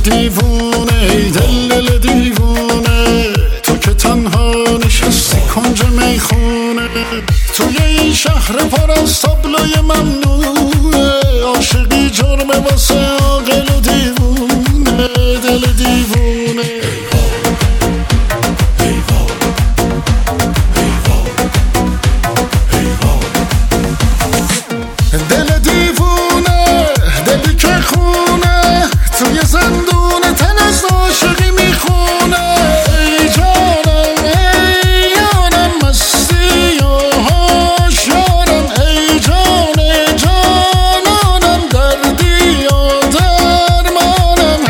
دیوونه ای دل دیوونه، تو که تنها نشستی کنج میخونه، توی این شهر پر از تابلوی ممنوعه، عاشقی جرمه واسه عاقل و دیوونه، دل دیوونه. دل دیوونه، دلی که خونه، توی زندون تن از عاشقی میخونه. ای جانم ای جانم مستی و هوشیارم، ای جان جانانم دردی و درمانم.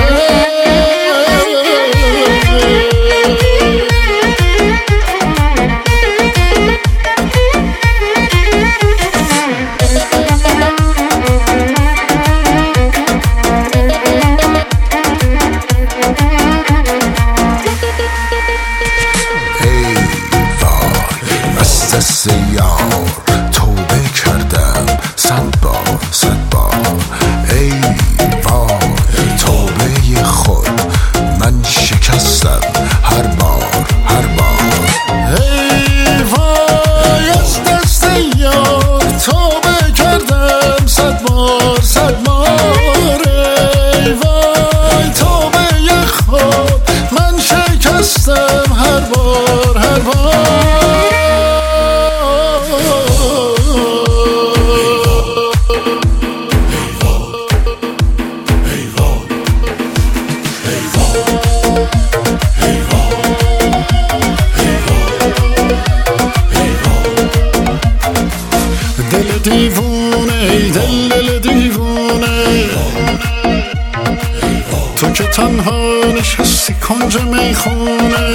دست یار توبه کردم 100 بار 100 بار، ای وای توبه خود من شکستم هر بار هر بار. ای وای از دست یار توبه کردم 100 بار 100 بار، ای وای توبه خود من شکستم هر بار هر بار. دل دیوونه ای دل دیوونه، تو که تنها نشستی کنج میخونه،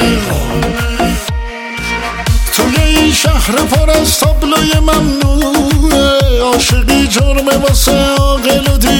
توی این شهر پر از تابلوی ممنوعه، عاشقی جرمه واسه عاقل و